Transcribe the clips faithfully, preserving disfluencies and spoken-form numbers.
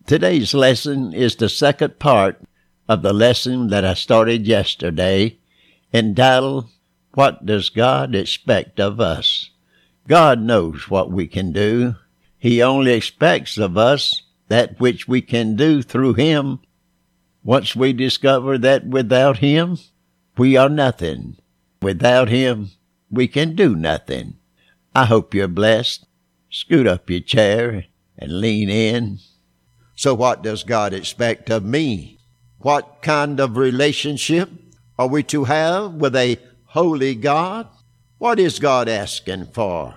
Today's lesson is the second part of the lesson that I started yesterday, entitled, What Does God Expect of Us? God knows what we can do. He only expects of us that which we can do through Him. Once we discover that without Him, we are nothing. Without Him, we can do nothing. I hope you're blessed. Scoot up your chair and lean in. So what does God expect of me? What kind of relationship are we to have with a holy God? What is God asking for?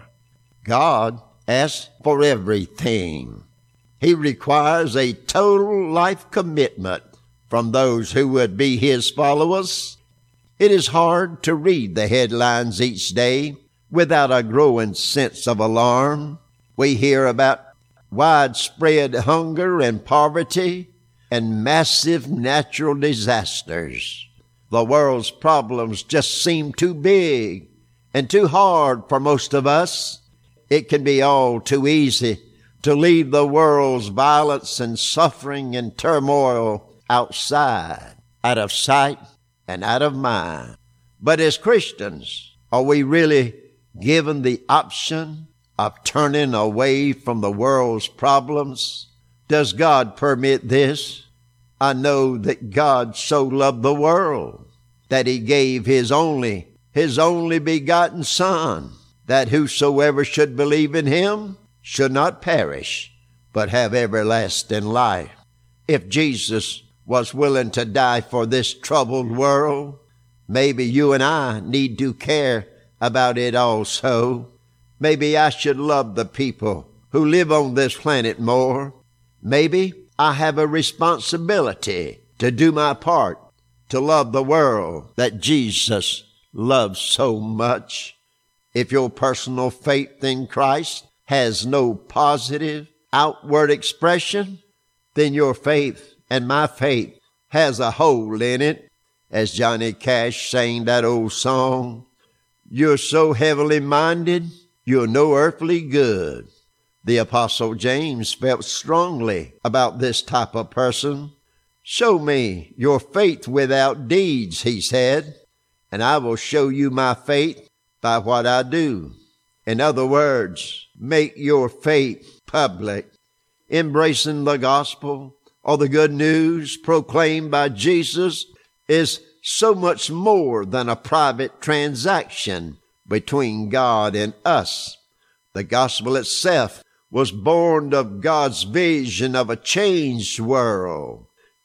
God asks for everything. He requires a total life commitment from those who would be His followers. It is hard to read the headlines each day without a growing sense of alarm. We hear about widespread hunger and poverty and massive natural disasters. The world's problems just seem too big and too hard for most of us. It can be all too easy to leave the world's violence and suffering and turmoil outside, out of sight and out of mind. But as Christians, are we really given the option of turning away from the world's problems? Does God permit this? I know that God so loved the world that He gave His only, His only begotten Son, that whosoever should believe in Him should not perish, but have everlasting life. If Jesus was willing to die for this troubled world, maybe you and I need to care about it also. Maybe I should love the people who live on this planet more. Maybe I have a responsibility to do my part to love the world that Jesus loves so much. If your personal faith in Christ has no positive outward expression, then your faith and my faith has a hole in it. As Johnny Cash sang that old song, you're so heavenly minded, you're no earthly good. The Apostle James felt strongly about this type of person. Show me your faith without deeds, he said, and I will show you my faith by what I do. In other words, make your faith public. Embracing the gospel or the good news proclaimed by Jesus is so much more than a private transaction between God and us. The gospel itself was born of God's vision of a changed world,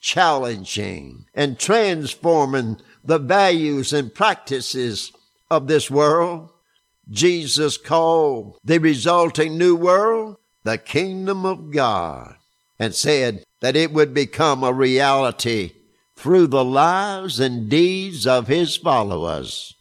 challenging and transforming the values and practices of this world. Jesus called the resulting new world the kingdom of God and said that it would become a reality through the lives and deeds of His followers.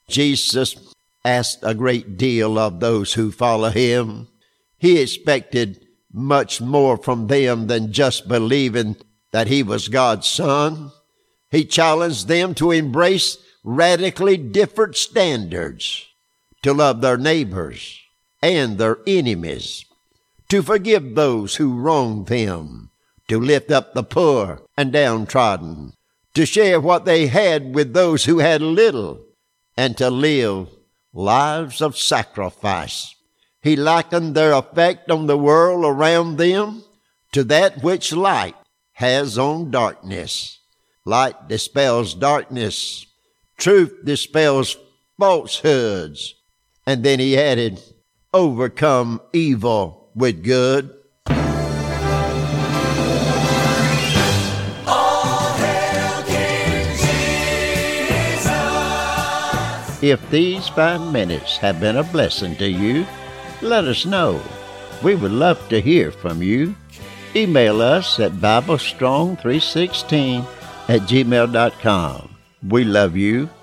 Jesus asked a great deal of those who follow Him. He expected much more from them than just believing that He was God's Son. He challenged them to embrace radically different standards, to love their neighbors and their enemies, to forgive those who wronged them, to lift up the poor and downtrodden, to share what they had with those who had little, and to live lives of sacrifice. He likened their effect on the world around them to that which light has on darkness. Light dispels darkness. Truth dispels falsehoods. And then he added, overcome evil with good. If these five minutes have been a blessing to you, let us know. We would love to hear from you. Email us at bible strong three sixteen at gmail dot com. We love you.